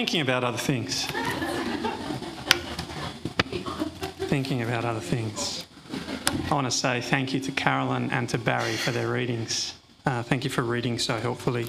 thinking about other things. Thinking about other things. I want to say thank you to Carolyn and to Barry for their readings. Thank you for reading so helpfully.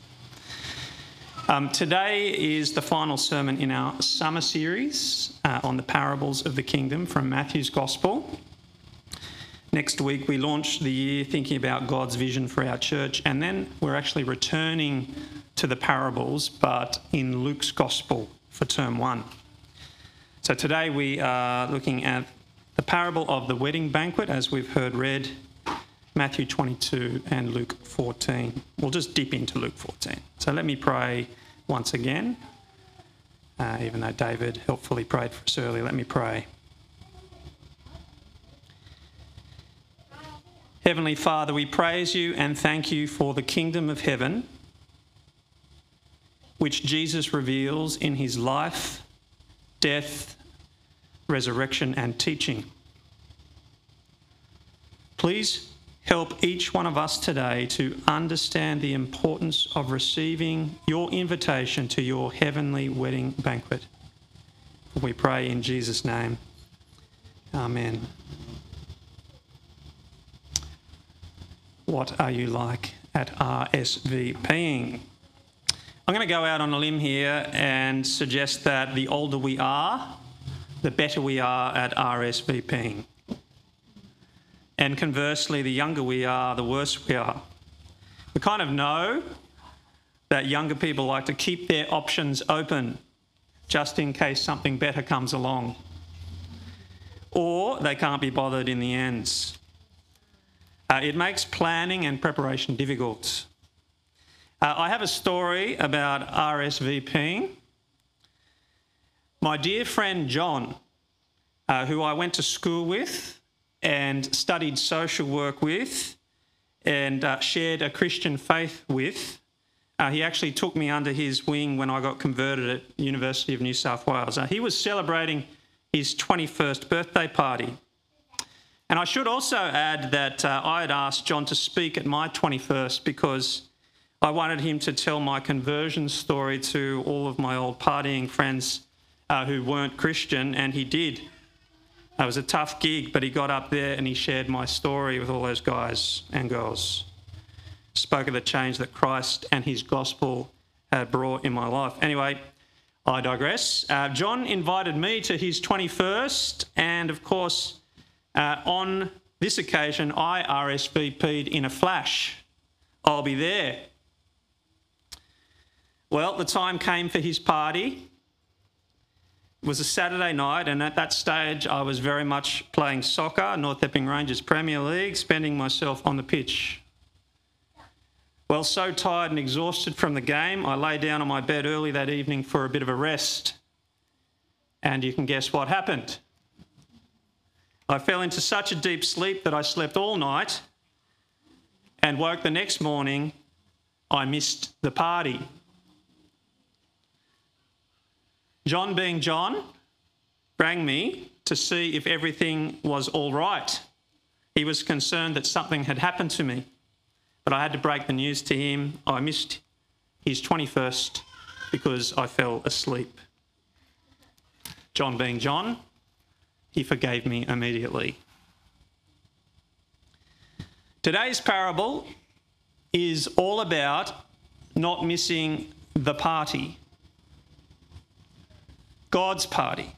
Today is the final sermon in our summer series on the parables of the kingdom from Matthew's Gospel. Next week we launch the year thinking about God's vision for our church, and then we're actually returning to the parables, but in Luke's Gospel for term 1. So today we are looking at the parable of the wedding banquet, as we've heard read, Matthew 22 and Luke 14. We'll just dip into Luke 14. So let me pray once again. Even though David helpfully prayed for us earlier, let me pray. Heavenly Father, we praise you and thank you for the kingdom of heaven, which Jesus reveals in his life, death, resurrection and teaching. Please help each one of us today to understand the importance of receiving your invitation to your heavenly wedding banquet. We pray in Jesus' name. Amen. What are you like at RSVPing? I'm going to go out on a limb here and suggest that the older we are, the better we are at RSVPing. And conversely, the younger we are, the worse we are. We kind of know that younger people like to keep their options open just in case something better comes along. Or they can't be bothered in the end. It makes planning and preparation difficult. I have a story about RSVPing. My dear friend John, who I went to school with and studied social work with and shared a Christian faith with, he actually took me under his wing when I got converted at University of New South Wales. He was celebrating his 21st birthday party. And I should also add that I had asked John to speak at my 21st because I wanted him to tell my conversion story to all of my old partying friends who weren't Christian, and he did. It was a tough gig, but he got up there and he shared my story with all those guys and girls. Spoke of the change that Christ and his gospel had brought in my life. Anyway, I digress. John invited me to his 21st, and of course, on this occasion, I RSVP'd in a flash. I'll be there. Well, the time came for his party. It was a Saturday night, and at that stage, I was very much playing soccer, North Epping Rangers Premier League, spending myself on the pitch. Well, so tired and exhausted from the game, I lay down on my bed early that evening for a bit of a rest. And you can guess what happened. I fell into such a deep sleep that I slept all night and woke the next morning. I missed the party. John, being John, rang me to see if everything was all right. He was concerned that something had happened to me, but I had to break the news to him. I missed his 21st because I fell asleep. John, being John, he forgave me immediately. Today's parable is all about not missing the party. God's party.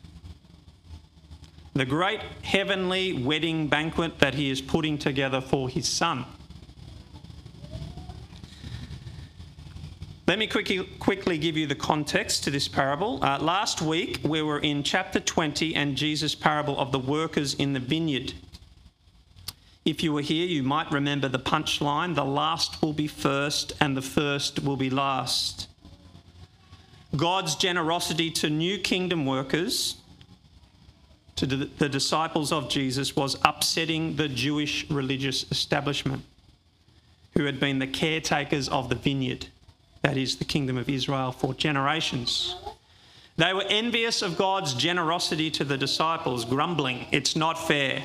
The great heavenly wedding banquet that he is putting together for his son. Let me quickly give you the context to this parable. Last week, we were in chapter 20 and Jesus' parable of the workers in the vineyard. If you were here, you might remember the punchline: the last will be first and the first will be last. God's generosity to new kingdom workers, to the disciples of Jesus, was upsetting the Jewish religious establishment, who had been the caretakers of the vineyard, that is, the kingdom of Israel, for generations. They were envious of God's generosity to the disciples, grumbling, "It's not fair."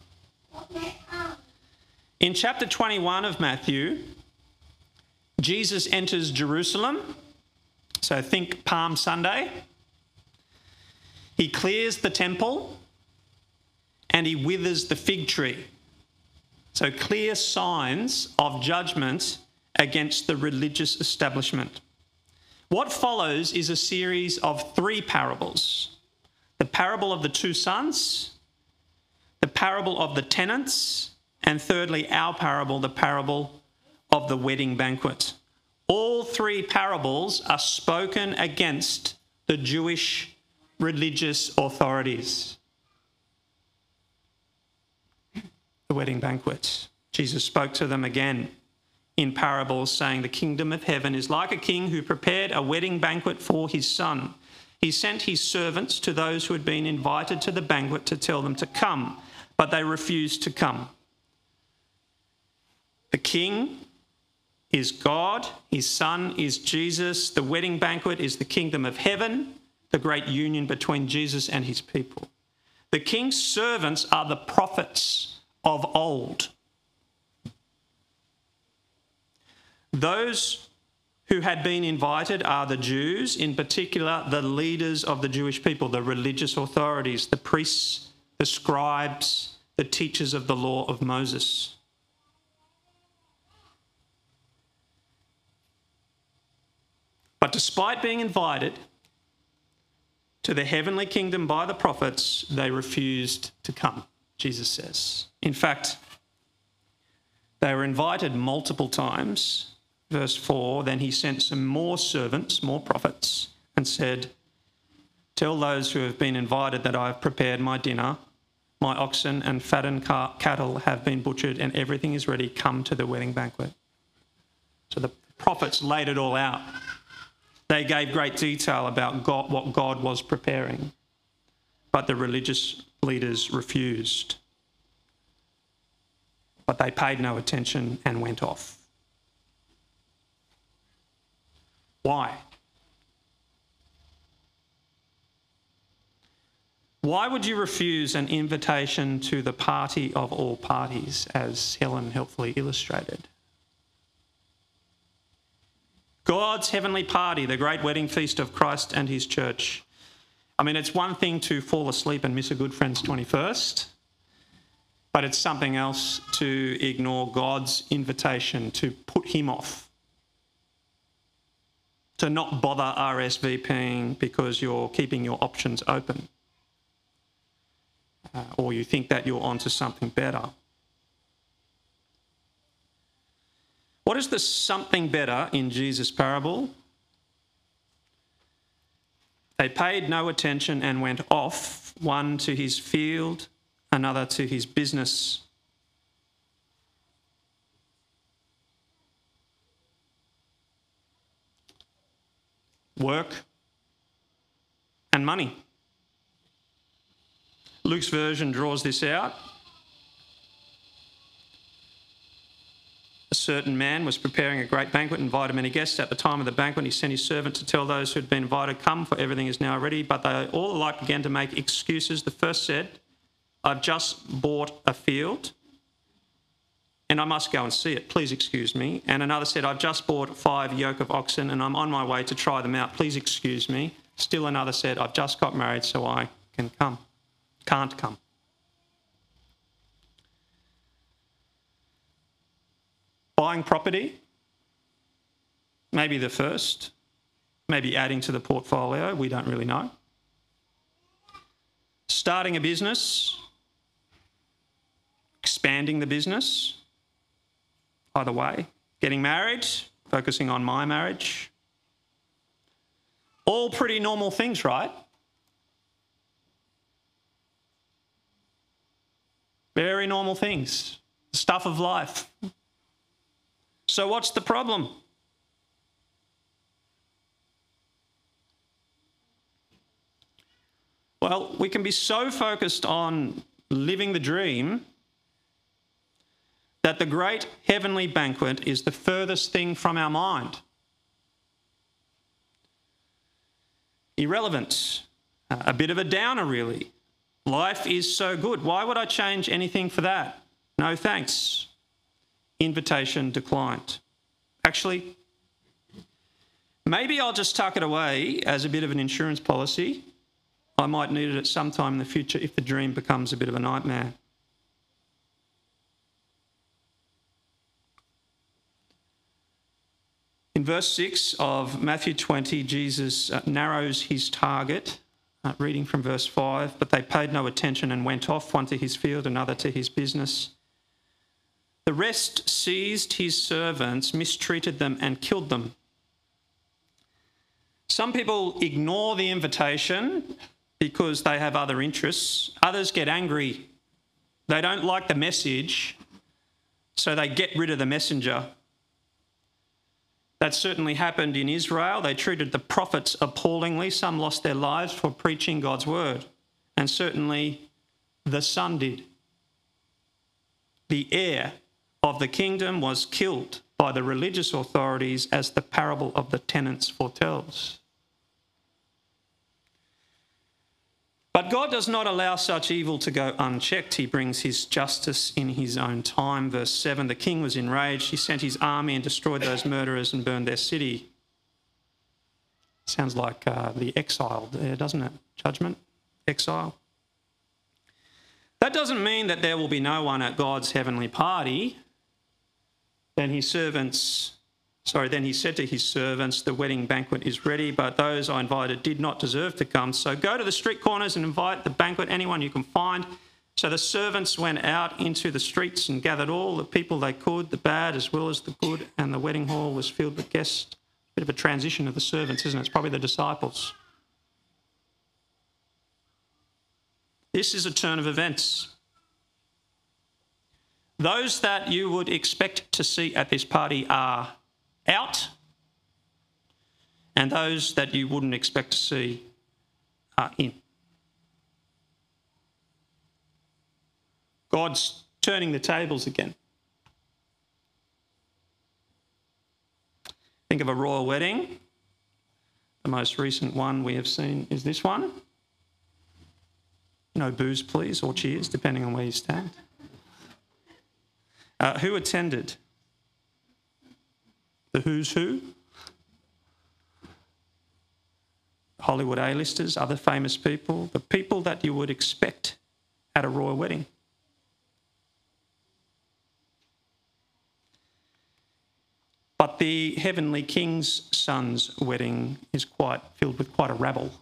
In chapter 21 of Matthew, Jesus enters Jerusalem So think Palm Sunday. He clears the temple and he withers the fig tree. So clear signs of judgment against the religious establishment. What follows is a series of 3 parables. The parable of the 2 sons, the parable of the tenants, and thirdly, our parable, the parable of the wedding banquet. All 3 parables are spoken against the Jewish religious authorities. The wedding banquet. Jesus spoke to them again in parables, saying, "The kingdom of heaven is like a king who prepared a wedding banquet for his son. He sent his servants to those who had been invited to the banquet to tell them to come, but they refused to come." The king is God, his son is Jesus. The wedding banquet is the kingdom of heaven, the great union between Jesus and his people. The king's servants are the prophets of old. Those who had been invited are the Jews, in particular the leaders of the Jewish people, the religious authorities, the priests, the scribes, the teachers of the law of Moses. But despite being invited to the heavenly kingdom by the prophets, they refused to come, Jesus says. In fact, they were invited multiple times. Verse 4, then he sent some more servants, more prophets, and said, "Tell those who have been invited that I have prepared my dinner. My oxen and fattened cattle have been butchered and everything is ready. Come to the wedding banquet." So the prophets laid it all out. They gave great detail about what God was preparing, but the religious leaders refused. But they paid no attention and went off. Why? Why would you refuse an invitation to the party of all parties, as Helen helpfully illustrated? God's heavenly party, the great wedding feast of Christ and his church. I mean, it's one thing to fall asleep and miss a good friend's 21st, but it's something else to ignore God's invitation, to put him off, to not bother RSVPing because you're keeping your options open, or you think that you're onto something better. What is the something better in Jesus' parable? They paid no attention and went off, one to his field, another to his business. Work and money. Luke's version draws this out. A certain man was preparing a great banquet and invited many guests. At the time of the banquet, he sent his servant to tell those who had been invited, "Come, for everything is now ready." But they all alike began to make excuses. The first said, "I've just bought a field and I must go and see it. Please excuse me." And another said, "I've just bought 5 yoke of oxen and I'm on my way to try them out. Please excuse me." Still another said, "I've just got married so I can't come." Buying property, maybe the first, maybe adding to the portfolio, we don't really know. Starting a business, expanding the business, either way. Getting married, focusing on my marriage. All pretty normal things, right? Very normal things, stuff of life. So what's the problem? Well, we can be so focused on living the dream that the great heavenly banquet is the furthest thing from our mind. Irrelevant, a bit of a downer really. Life is so good. Why would I change anything for that? No thanks. Invitation declined. Actually, Maybe I'll just tuck it away as a bit of an insurance policy. I might need it at some time in the future if the dream becomes a bit of a nightmare. In verse 6 of Matthew 20, Jesus narrows his target, reading from verse 5, but they paid no attention and went off, one to his field, another to his business. The rest seized his servants, mistreated them and killed them. Some people ignore the invitation because they have other interests. Others get angry. They don't like the message, so they get rid of the messenger. That certainly happened in Israel. They treated the prophets appallingly. Some lost their lives for preaching God's word. And certainly the son did. The heir of the kingdom was killed by the religious authorities, as the parable of the tenants foretells. But God does not allow such evil to go unchecked. He brings his justice in his own time. Verse 7, the king was enraged. He sent his army and destroyed those murderers and burned their city. Sounds like the exiled there, doesn't it? Judgment, exile. That doesn't mean that there will be no one at God's heavenly party. Then he said to his servants, the wedding banquet is ready, but those I invited did not deserve to come. So go to the street corners and invite the banquet, anyone you can find. So the servants went out into the streets and gathered all the people they could, the bad as well as the good, and the wedding hall was filled with guests. Bit of a transition of the servants, isn't it? It's probably the disciples. This is a turn of events. Those that you would expect to see at this party are out, and those that you wouldn't expect to see are in. God's turning the tables again. Think of a royal wedding. The most recent one we have seen is this one. No booze, please, or cheers, depending on where you stand. Who attended? The who's who? Hollywood A-listers, other famous people, the people that you would expect at a royal wedding. But the heavenly king's son's wedding is filled with quite a rabble.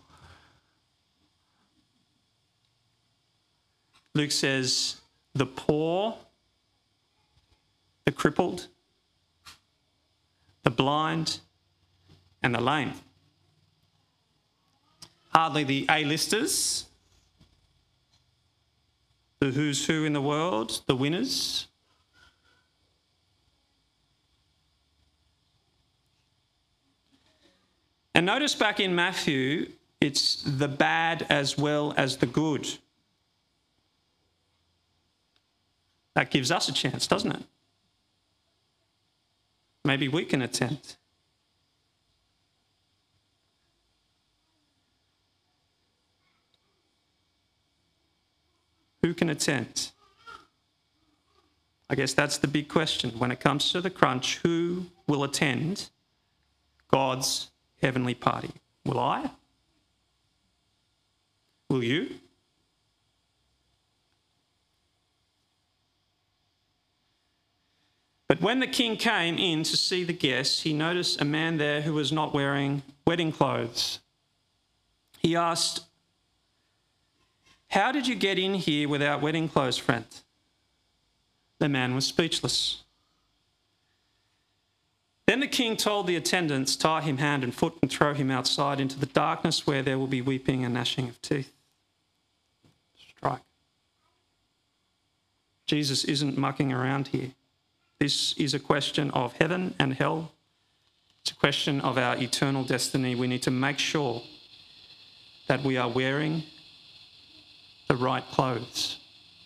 Luke says the poor, the crippled, the blind and the lame. Hardly the A-listers, the who's who in the world, the winners. And notice back in Matthew, it's the bad as well as the good. That gives us a chance, doesn't it? Maybe we can attempt. Who can attempt? I guess that's the big question. When it comes to the crunch, who will attend God's heavenly party? Will I? Will you? But when the king came in to see the guests, he noticed a man there who was not wearing wedding clothes. He asked, "How did you get in here without wedding clothes, friend?" The man was speechless. Then the king told the attendants, "Tie him hand and foot and throw him outside into the darkness where there will be weeping and gnashing of teeth." Strike. Jesus isn't mucking around here. This is a question of heaven and hell. It's a question of our eternal destiny. We need to make sure that we are wearing the right clothes.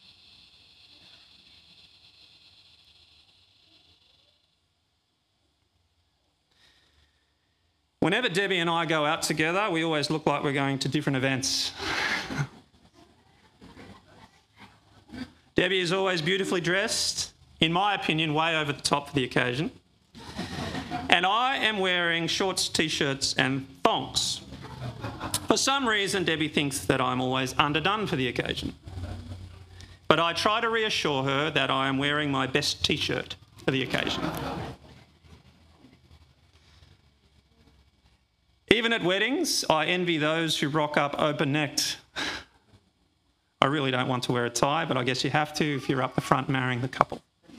Whenever Debbie and I go out together, we always look like we're going to different events. Debbie is always beautifully dressed, in my opinion, way over the top for the occasion. And I am wearing shorts, t-shirts and thongs. For some reason, Debbie thinks that I'm always underdone for the occasion. But I try to reassure her that I am wearing my best t-shirt for the occasion. Even at weddings, I envy those who rock up open-necked. I really don't want to wear a tie, but I guess you have to if you're up the front marrying the couple.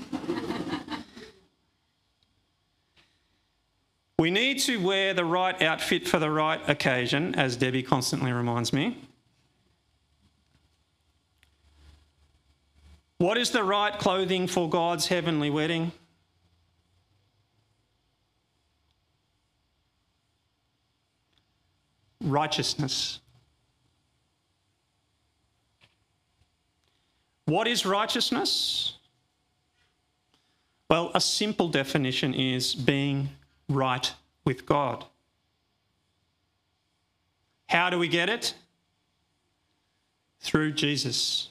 We need to wear the right outfit for the right occasion, as Debbie constantly reminds me. What is the right clothing for God's heavenly wedding? Righteousness. What is righteousness? Well, a simple definition is being right with God. How do we get it? Through Jesus.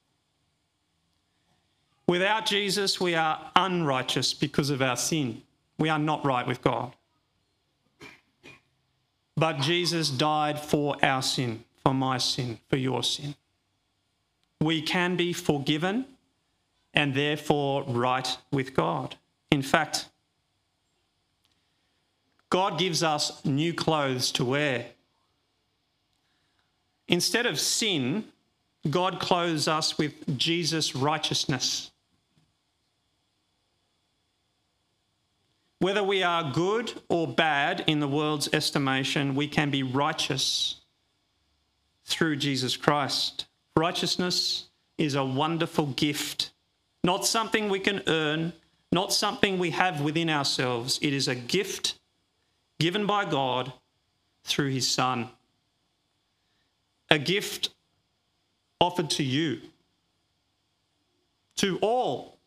Without Jesus, we are unrighteous because of our sin. We are not right with God. But Jesus died for our sin, for my sin, for your sin. We can be forgiven and therefore right with God. In fact, God gives us new clothes to wear. Instead of sin, God clothes us with Jesus' righteousness. Whether we are good or bad in the world's estimation, we can be righteous through Jesus Christ. Righteousness is a wonderful gift, not something we can earn, not something we have within ourselves. It is a gift given by God through his Son. A gift offered to you, to all.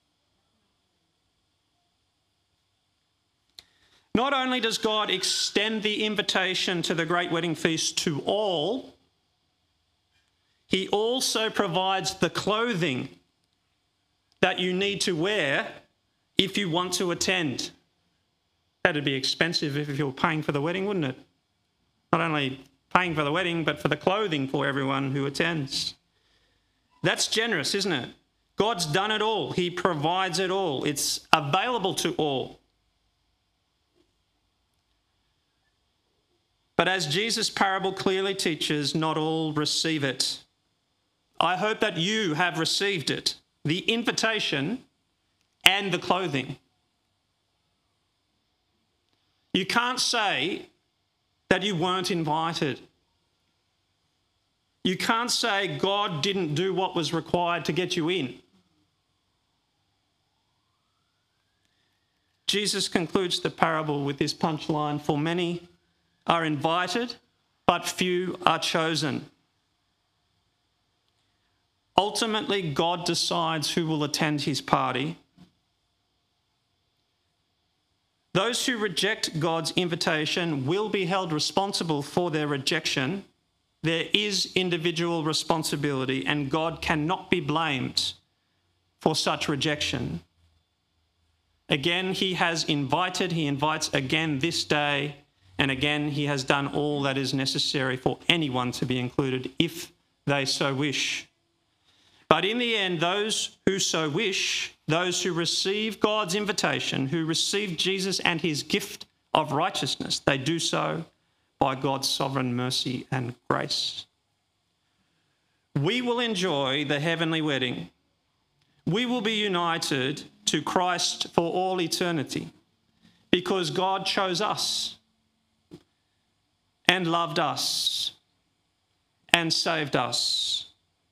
Not only does God extend the invitation to the great wedding feast to all, he also provides the clothing that you need to wear if you want to attend. That'd be expensive if you were paying for the wedding, wouldn't it? Not only paying for the wedding, but for the clothing for everyone who attends. That's generous, isn't it? God's done it all. He provides it all. It's available to all. But as Jesus' parable clearly teaches, not all receive it. I hope that you have received it, the invitation and the clothing. You can't say that you weren't invited. You can't say God didn't do what was required to get you in. Jesus concludes the parable with this punchline: for many are invited, but few are chosen. Ultimately, God decides who will attend his party. Those who reject God's invitation will be held responsible for their rejection. There is individual responsibility, and God cannot be blamed for such rejection. Again, he has invited, he invites again this day, and again he has done all that is necessary for anyone to be included if they so wish. But in the end, those who so wish, those who receive God's invitation, who receive Jesus and his gift of righteousness, they do so by God's sovereign mercy and grace. We will enjoy the heavenly wedding. We will be united to Christ for all eternity because God chose us and loved us and saved us.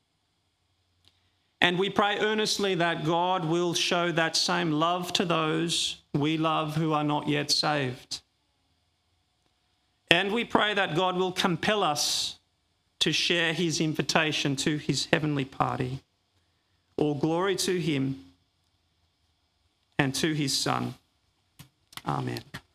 And we pray earnestly that God will show that same love to those we love who are not yet saved. And we pray that God will compel us to share his invitation to his heavenly party. All glory to him and to his Son. Amen.